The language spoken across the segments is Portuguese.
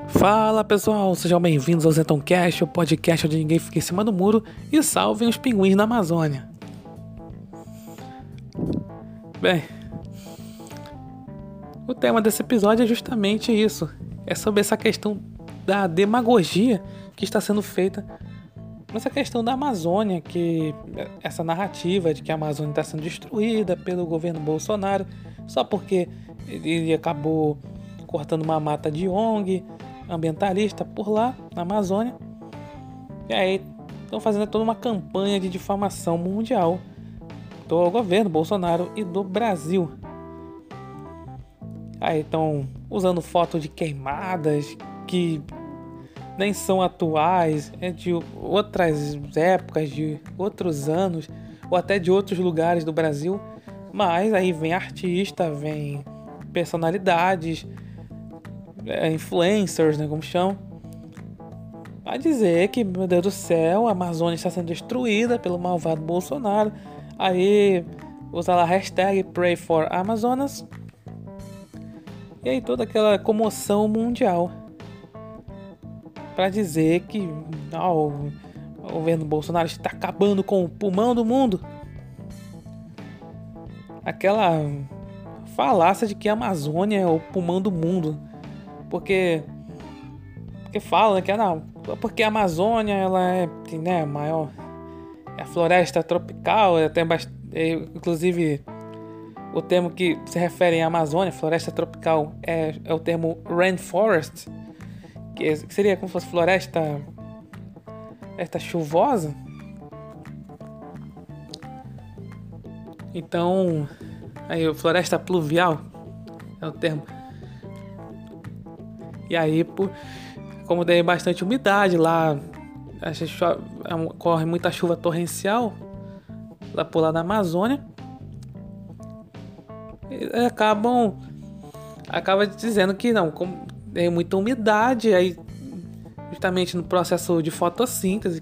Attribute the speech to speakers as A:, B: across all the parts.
A: Fala pessoal, sejam bem-vindos ao Zentoncast, o podcast onde ninguém fica em cima do muro e salvem os pinguins na Amazônia. Bem, o tema desse episódio é justamente isso. É sobre essa questão da demagogia que está sendo feita nessa questão da Amazônia, que essa narrativa de que a Amazônia está sendo destruída pelo governo Bolsonaro só porque ele acabou cortando uma mata de ONG ambientalista por lá na Amazônia. E aí estão fazendo toda uma campanha de difamação mundial do governo Bolsonaro e do Brasil. Aí estão usando fotos de queimadas que nem são atuais, é de outras épocas, de outros anos, ou até de outros lugares do Brasil. Mas aí vem artista, vem personalidades, influencers, né, como chamam, a dizer que, meu Deus do céu, a Amazônia está sendo destruída pelo malvado Bolsonaro. Aí usa lá a hashtag #PrayForAmazonas. E aí toda aquela comoção mundial para dizer que o governo Bolsonaro está acabando com o pulmão do mundo. Aquela falácia de que a Amazônia é o pulmão do mundo. Porque falam que não, porque a Amazônia ela é, né, maior, é a floresta tropical, inclusive o termo que se refere à Amazônia, floresta tropical, é o termo rainforest, que seria como se fosse floresta chuvosa. Então, aí floresta pluvial é o termo. E aí, como tem bastante umidade lá, corre muita chuva torrencial lá por lá na Amazônia, acaba dizendo que não, como tem muita umidade, aí justamente no processo de fotossíntese,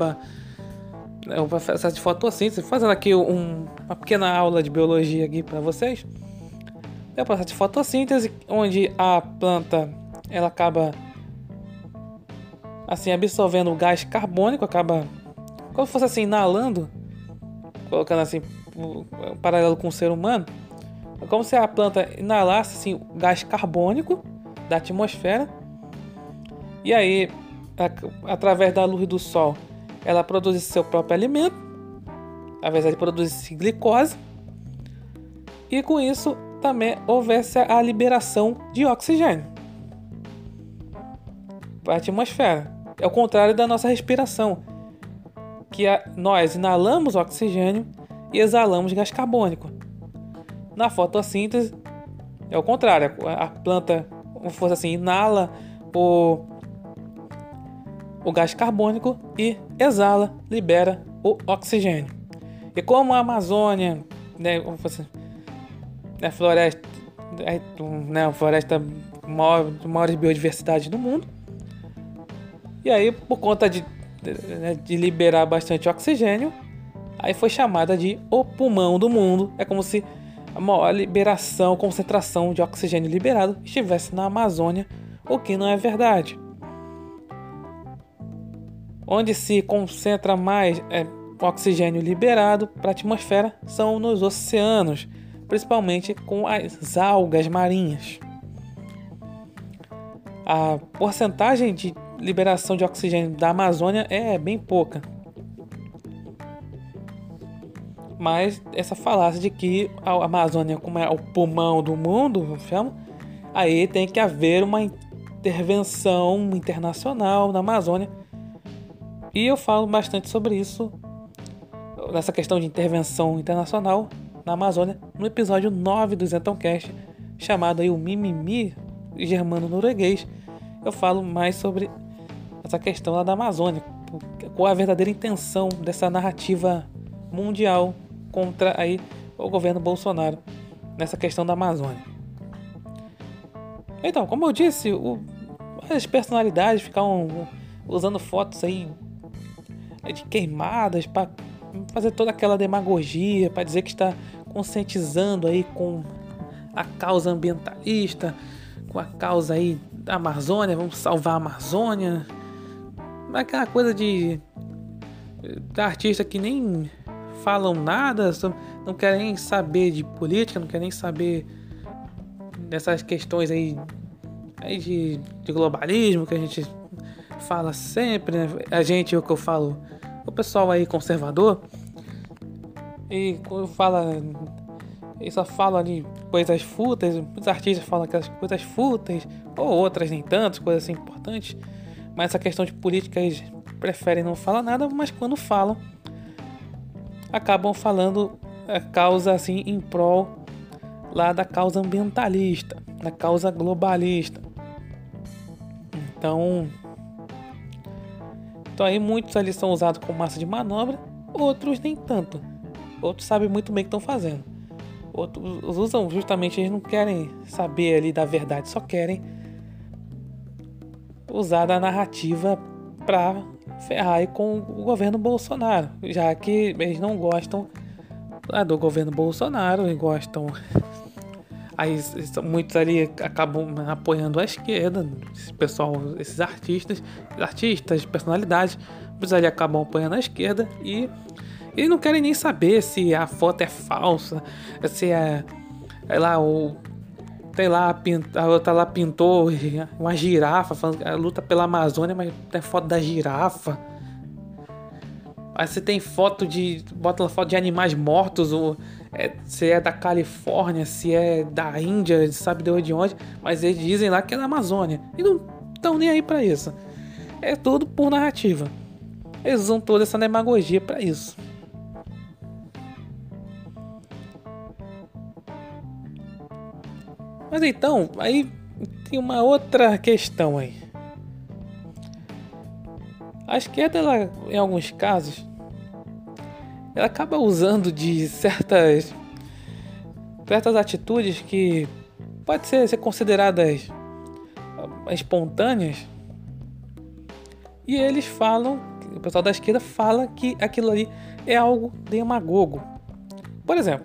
A: o processo de fotossíntese, fazendo aqui uma pequena aula de biologia aqui para vocês. É o processo de fotossíntese, onde a planta ela acaba assim absorvendo o gás carbônico, acaba como se fosse assim inalando, colocando assim um paralelo com o ser humano, é como se a planta inalasse assim o gás carbônico da atmosfera, e aí através da luz do sol ela produz seu próprio alimento, através de produzir glicose, e com isso também houvesse a liberação de oxigênio para a atmosfera. É o contrário da nossa respiração, que nós inalamos oxigênio e exalamos gás carbônico. Na fotossíntese é o contrário, a planta, como fosse assim, inala o gás carbônico e exala, libera o oxigênio. E como a Amazônia, né, como fosse, né, floresta, né, a floresta maiores biodiversidades do mundo. E aí, por conta de liberar bastante oxigênio, aí foi chamada de o pulmão do mundo. É como se a maior liberação, concentração de oxigênio liberado estivesse na Amazônia, o que não é verdade. Onde se concentra mais oxigênio liberado para a atmosfera são nos oceanos, principalmente com as algas marinhas. A porcentagem de liberação de oxigênio da Amazônia é bem pouca. Mas essa falácia de que a Amazônia, como é o pulmão do mundo, aí tem que haver uma intervenção internacional na Amazônia. E eu falo bastante sobre isso, nessa questão de intervenção internacional na Amazônia, no episódio 9 do Zentoncast, chamado aí o Mimimi Germano-Norueguês. Eu falo mais sobre essa questão lá da Amazônia, qual a verdadeira intenção dessa narrativa mundial contra aí o governo Bolsonaro nessa questão da Amazônia. Então, como eu disse, as personalidades ficam usando fotos aí de queimadas para fazer toda aquela demagogia, para dizer que está conscientizando aí com a causa ambientalista, com a causa aí da Amazônia, vamos salvar a Amazônia. Aquela coisa de artistas que nem falam nada, não querem saber de política, não querem saber dessas questões aí de globalismo que a gente fala sempre, né? O que eu falo, o pessoal aí conservador, e quando só fala ali coisas fúteis, muitos artistas falam aquelas coisas fúteis, ou outras nem tanto, coisas assim importantes, mas essa questão de política eles preferem não falar nada, mas quando falam, acabam falando a causa assim em prol lá da causa ambientalista, da causa globalista. Então aí muitos ali são usados como massa de manobra, outros nem tanto. Outros sabem muito bem o que estão fazendo. Outros usam justamente, eles não querem saber ali da verdade, só querem usar da narrativa para ferrar aí com o governo Bolsonaro, já que eles não gostam do governo Bolsonaro, eles gostam. Aí muitos ali acabam apoiando a esquerda, esse pessoal, esses artistas, personalidades, muitos ali acabam apoiando a esquerda e eles não querem nem saber se a foto é falsa, se a outra lá pintou uma girafa, falando a luta pela Amazônia, mas tem foto da girafa. Aí você tem bota foto de animais mortos, se é da Califórnia, se é da Índia, sabe de onde, mas eles dizem lá que é da Amazônia. E não estão nem aí pra isso. É tudo por narrativa. Eles usam toda essa demagogia pra isso. Mas então, aí tem uma outra questão aí. A esquerda, ela, em alguns casos, ela acaba usando de certas atitudes que pode ser consideradas espontâneas. E eles falam, o pessoal da esquerda fala que aquilo ali é algo demagogo. Por exemplo,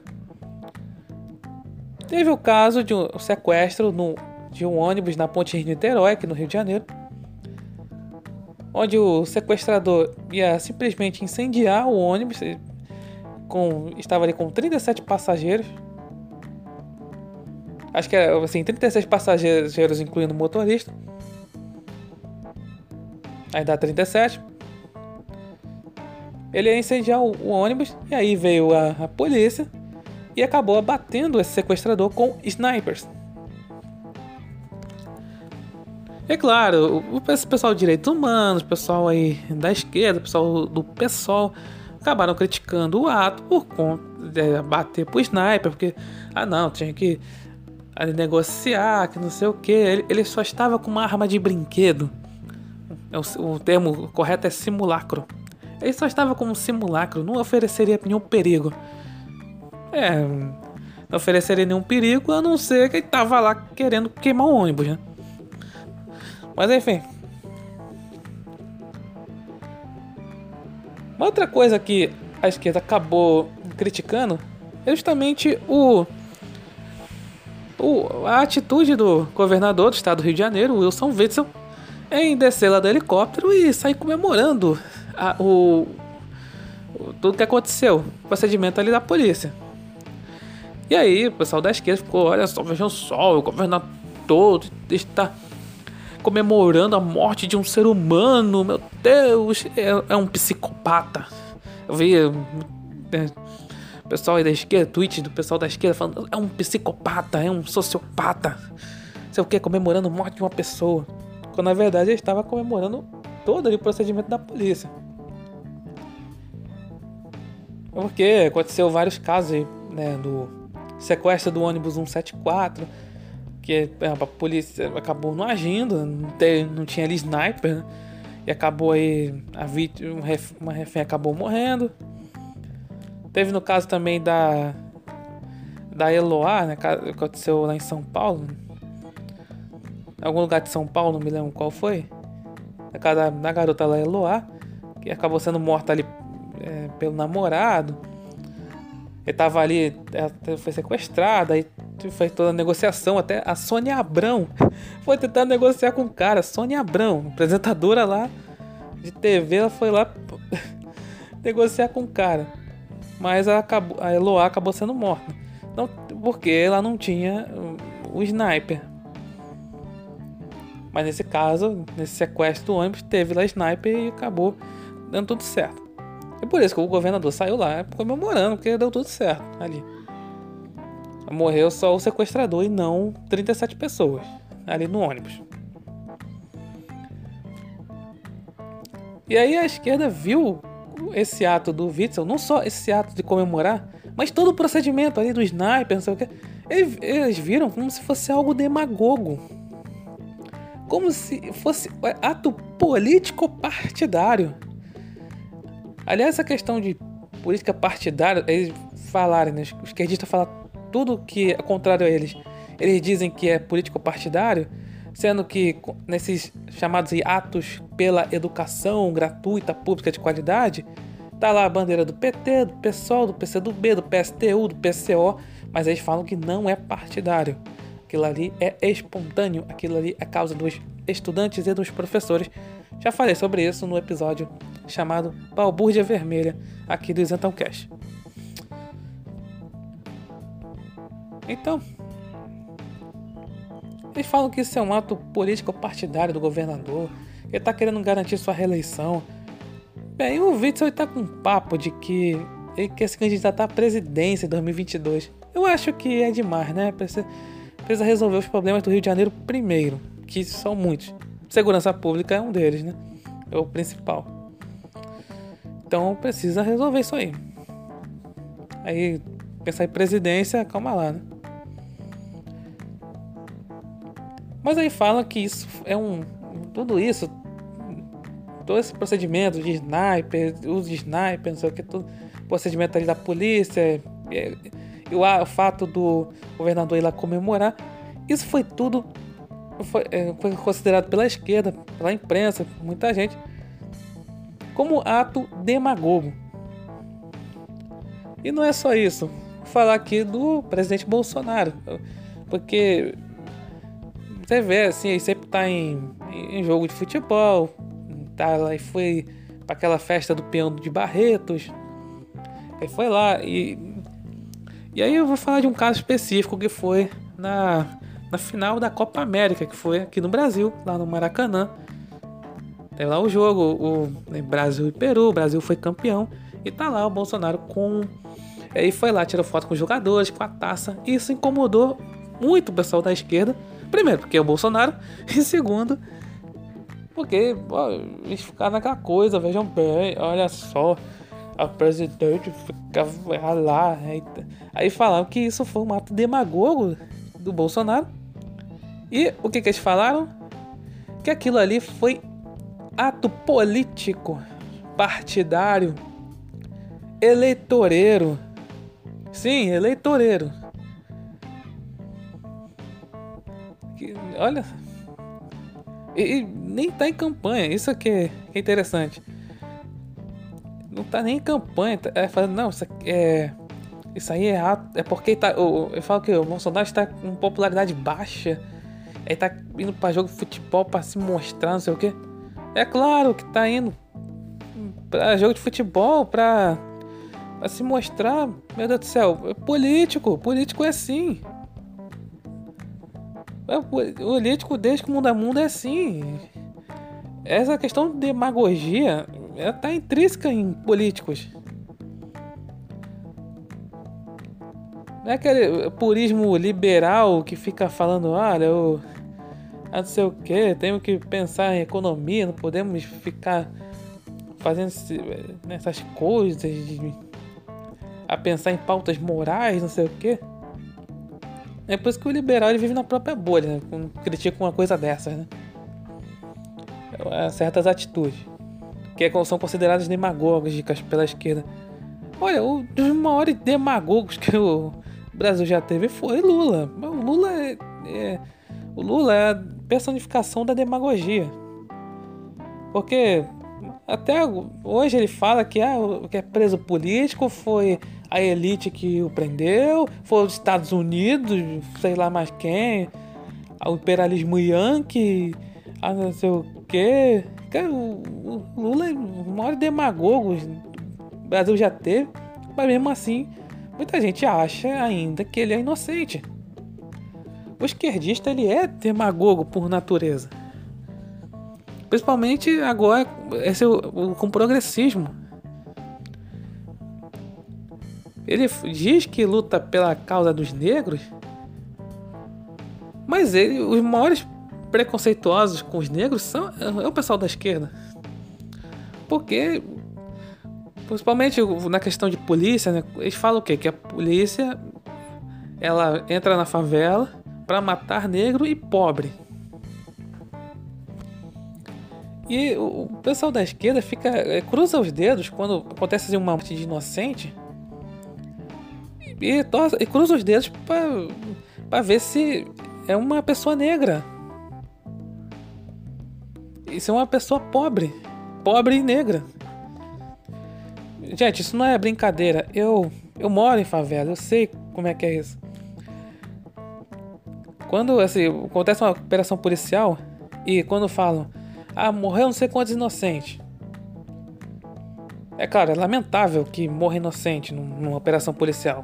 A: teve o caso de um sequestro de um ônibus na Ponte Rio-Niterói, aqui no Rio de Janeiro, onde o sequestrador ia simplesmente incendiar o ônibus, estava ali com 37 passageiros. Acho que era assim, 36 passageiros incluindo o motorista. Aí dá 37. Ele ia incendiar o ônibus e aí veio a polícia e acabou abatendo esse sequestrador com snipers. É claro, o pessoal de direitos humanos, o pessoal aí da esquerda, o pessoal do PSOL acabaram criticando o ato por conta de bater pro sniper, porque tinha que negociar, que não sei o que. Ele só estava com uma arma de brinquedo. O termo correto é simulacro. Ele só estava com um simulacro, não ofereceria nenhum perigo. Não ofereceria nenhum perigo, a não ser que ele estava lá querendo queimar o ônibus, né? Mas enfim. Uma outra coisa que a esquerda acabou criticando é justamente a atitude do governador do estado do Rio de Janeiro, Wilson Witzel, em descer lá do helicóptero e sair comemorando tudo que aconteceu, o procedimento ali da polícia. E aí o pessoal da esquerda ficou, olha só, vejam só, o governador está comemorando a morte de um ser humano, meu Deus, é um psicopata. Eu vi o pessoal aí da esquerda, tweet do pessoal da esquerda falando, é um psicopata, é um sociopata, sei o que, comemorando a morte de uma pessoa, quando na verdade ele estava comemorando todo o procedimento da polícia. Porque aconteceu vários casos aí, né, do sequestro do ônibus 174, que a polícia acabou não agindo, não tinha ali sniper, né? E acabou aí a vítima, uma refém acabou morrendo. Teve no caso também da Eloá, né, que aconteceu lá em São Paulo, em algum lugar de São Paulo, não me lembro qual foi, a casa da garota lá, Eloá, que acabou sendo morta ali pelo namorado. Ele tava ali, ela foi sequestrada, aí fez toda a negociação, até a Sônia Abrão foi tentar negociar com o cara. Sônia Abrão, apresentadora lá de TV, ela foi lá negociar com o cara. Mas a Eloá acabou sendo morta. Não, porque ela não tinha o sniper. Mas nesse caso, nesse sequestro do ônibus, teve lá sniper e acabou dando tudo certo. E por isso que o governador saiu lá comemorando, porque deu tudo certo ali. Morreu só o sequestrador e não 37 pessoas ali no ônibus. E aí a esquerda viu esse ato do Witzel, não só esse ato de comemorar, mas todo o procedimento ali do sniper, não sei o que. Eles viram como se fosse algo demagogo. Como se fosse ato político partidário. Aliás, essa questão de política partidária, eles falarem, né? Os esquerdistas falam tudo que é contrário a eles. Eles dizem que é político partidário, sendo que nesses chamados atos pela educação gratuita, pública de qualidade, tá lá a bandeira do PT, do PSOL, do PCdoB, do PSTU, do PCO, mas eles falam que não é partidário. Aquilo ali é espontâneo, aquilo ali é causa dos estudantes e dos professores. Já falei sobre isso no episódio chamado Balbúrdia Vermelha, aqui do Isentão Cash. Então, eles falam que isso é um ato político partidário do governador, ele tá querendo garantir sua reeleição. Bem, o Witzel tá com um papo de que ele quer se candidatar à presidência em 2022. Eu acho que é demais, né? Precisa resolver os problemas do Rio de Janeiro primeiro, que são muitos. Segurança pública é um deles, né? É o principal. Então precisa resolver isso aí. Aí, pensar em presidência, calma lá, né? Mas aí fala que isso é tudo isso, todo esse procedimento de sniper, uso de sniper, não sei o que, todo procedimento ali da polícia, e o fato do governador ir lá comemorar, isso foi tudo, foi considerado pela esquerda, pela imprensa, muita gente, como ato demagogo. E não é só isso. Vou falar aqui do presidente Bolsonaro, porque você vê assim, ele sempre tá em jogo de futebol, tá lá e foi para aquela festa do peão de Barretos, aí foi lá e aí eu vou falar de um caso específico que foi na final da Copa América, que foi aqui no Brasil, lá no Maracanã. Tem lá o jogo, o Brasil e Peru, o Brasil foi campeão, e tá lá o Bolsonaro aí foi lá, tirou foto com os jogadores, com a taça, e isso incomodou muito o pessoal da esquerda. Primeiro, porque é o Bolsonaro, e segundo, porque eles ficaram naquela coisa, vejam bem, olha só, a presidente ficava lá, aí falaram que isso foi um ato demagogo do Bolsonaro, e o que eles falaram? Que aquilo ali foi ato político, partidário, eleitoreiro. Sim, eleitoreiro. Olha, e nem tá em campanha, isso aqui é interessante. Não tá nem em campanha, falando, não, isso aí é ato, é porque eu falo que o Bolsonaro está com popularidade baixa, ele tá indo pra jogo de futebol pra se mostrar, não sei o que. É claro que tá indo pra jogo de futebol pra se mostrar, meu Deus do céu, é político é assim. Político, desde que o mundo é mundo, é assim. Essa questão de demagogia, ela tá intrínseca em políticos. Não é aquele purismo liberal que fica falando, olha, não sei o que, temos que pensar em economia, não podemos ficar fazendo essas coisas, a pensar em pautas morais, não sei o que. É por isso que o liberal ele vive na própria bolha, né? Critica uma coisa dessas, né? Certas atitudes que são consideradas demagógicas pela esquerda. Olha, um dos maiores demagogos que o Brasil já teve foi Lula. O Lula é a personificação da demagogia. Porque até hoje ele fala que o que é preso político foi a elite que o prendeu, foi os Estados Unidos, sei lá mais quem, o imperialismo yankee, não sei o quê. Cara, o Lula é o maior demagogo que o Brasil já teve, mas mesmo assim, muita gente acha ainda que ele é inocente. O esquerdista, ele é demagogo por natureza. Principalmente agora com o progressismo. Ele diz que luta pela causa dos negros, mas os maiores preconceituosos com os negros é o pessoal da esquerda. Porque, principalmente na questão de polícia, né, eles falam o quê? Que a polícia ela entra na favela para matar negro e pobre. E o pessoal da esquerda cruza os dedos quando acontece uma morte de inocente e cruza os dedos para ver se é uma pessoa negra. E se é uma pessoa pobre e negra. Gente, isso não é brincadeira. Eu moro em favela, eu sei como é que é isso. Quando acontece uma operação policial e quando falam, morreu não sei quantos inocentes. É claro, é lamentável que morra inocente numa operação policial.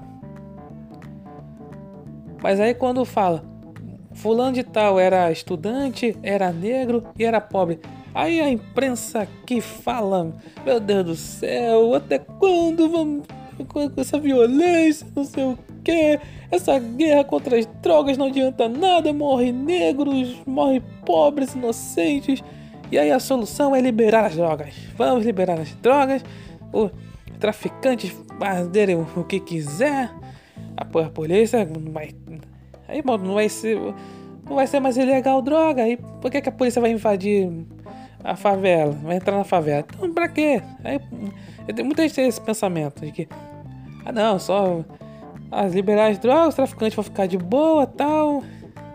A: Mas aí quando fala, fulano de tal era estudante, era negro e era pobre. Aí a imprensa que fala, meu Deus do céu, até quando vamos com essa violência, não sei o que, essa guerra contra as drogas não adianta nada, morre negros, morre pobres, inocentes. E aí a solução é liberar as drogas. Vamos liberar as drogas, os traficantes fazerem o que quiser, a polícia não vai... Aí, bom, não vai ser mais ilegal droga. Aí por que a polícia vai invadir a favela? Vai entrar na favela? Então pra quê? Aí muita gente tem esse pensamento de que não, só liberar as drogas, os traficantes vão ficar de boa, tal.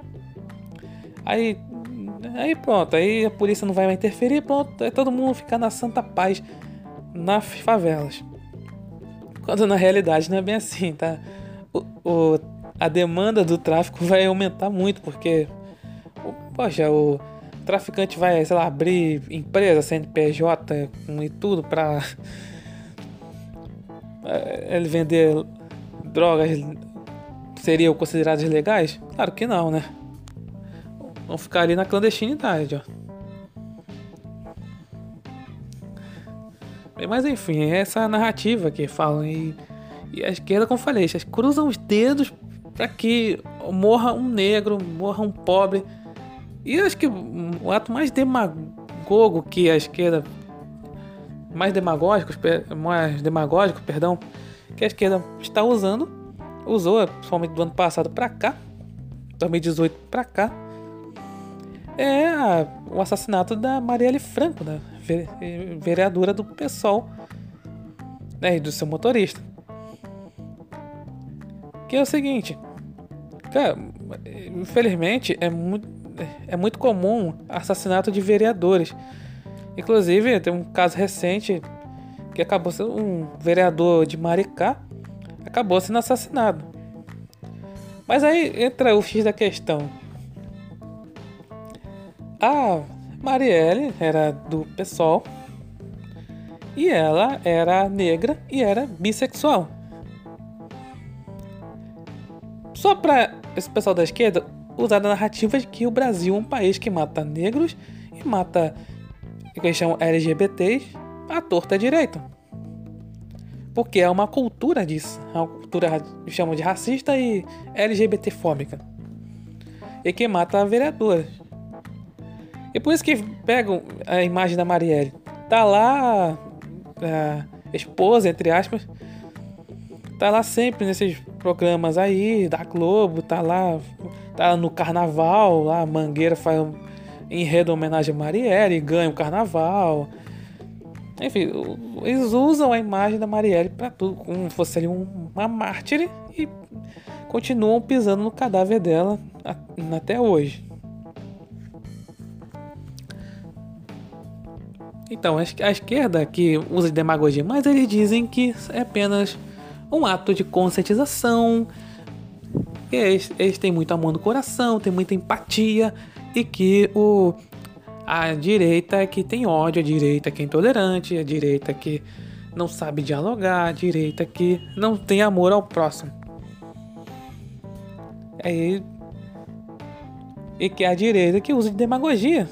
A: Aí pronto, aí a polícia não vai mais interferir, pronto, aí todo mundo fica na santa paz nas favelas. Quando na realidade não é bem assim, tá? A demanda do tráfico vai aumentar muito, porque o traficante vai, sei lá, abrir empresa, CNPJ e tudo pra ele vender drogas seriam consideradas legais? Claro que não, né? Vão ficar ali na clandestinidade, ó. Mas enfim, é essa narrativa que falam. E a esquerda, como eu falei, eles cruzam os dedos para que morra um negro, morra um pobre. E eu acho que o ato mais demagogo que a esquerda... Mais demagógico, perdão, que a esquerda está usou, principalmente do ano passado para cá, 2018 para cá, é o assassinato da Marielle Franco, da vereadora do PSOL, né, e do seu motorista. Que é o seguinte, cara, infelizmente é muito comum assassinato de vereadores. Inclusive, tem um caso recente que acabou sendo um vereador de Maricá, acabou sendo assassinado. Mas aí entra o X da questão. A Marielle era do PSOL e ela era negra e era bissexual. Só para esse pessoal da esquerda usar a narrativa de que o Brasil é um país que mata negros e mata que eles chamam LGBTs à torta direita. Porque é uma cultura disso. É uma cultura que chamam de racista e LGBTfóbica. E que mata vereadoras. E por isso que pegam a imagem da Marielle. Tá lá a esposa, entre aspas. Tá lá sempre nesses programas aí da Globo. Tá lá no carnaval. Lá a Mangueira faz enredo em homenagem a Marielle e ganha o carnaval. Enfim, eles usam a imagem da Marielle pra tudo, como se fosse ali uma mártire, e continuam pisando no cadáver dela até hoje. Então, a esquerda que usa de demagogia, mas eles dizem que é apenas um ato de conscientização. Eles têm muito amor no coração, têm muita empatia, e que a direita é que tem ódio, a direita é que é intolerante, a direita é que não sabe dialogar, a direita é que não tem amor ao próximo. E que é a direita que usa de demagogia.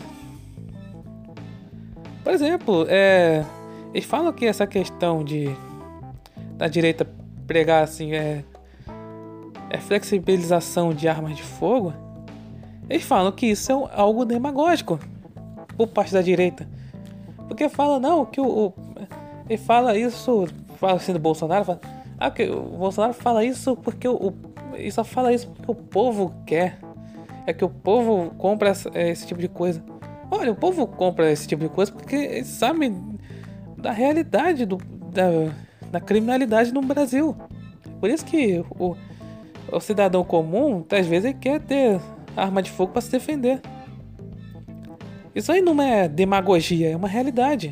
A: Por exemplo, eles falam que essa questão da direita pregar assim, flexibilização de armas de fogo. Eles falam que isso é algo demagógico por parte da direita. Porque fala, não, que ele fala isso, fala assim do Bolsonaro, que o Bolsonaro fala isso porque ele só fala isso porque o povo quer. É que o povo compra esse tipo de coisa. Olha, o povo compra esse tipo de coisa porque eles sabem da realidade da criminalidade no Brasil. Por isso que o cidadão comum, às vezes, ele quer ter arma de fogo para se defender. Isso aí não é demagogia, é uma realidade.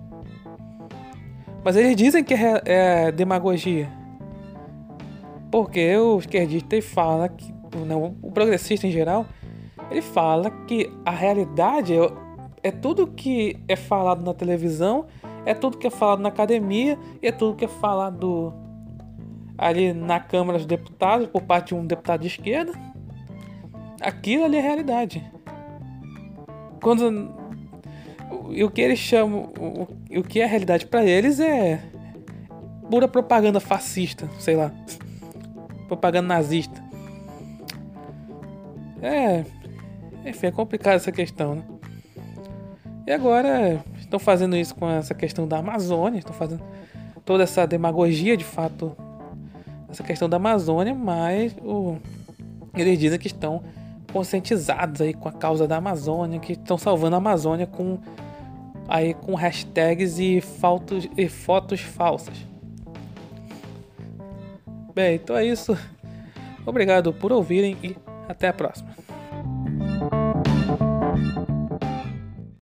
A: Mas eles dizem que é demagogia. Porque o esquerdista fala que, não, o progressista em geral, ele fala que a realidade é tudo que é falado na televisão, é tudo que é falado na academia, e é tudo que é falado ali na Câmara dos Deputados por parte de um deputado de esquerda. Aquilo ali é realidade. E o que eles chamam, o que é realidade para eles é pura propaganda fascista, sei lá, propaganda nazista. Enfim, é complicado essa questão, né? E agora estão fazendo isso com essa questão da Amazônia, estão fazendo toda essa demagogia, de fato, essa questão da Amazônia, mas eles dizem que estão conscientizados aí com a causa da Amazônia, que estão salvando a Amazônia com hashtags e fotos falsas. Bem, então é isso. Obrigado por ouvirem e até a próxima.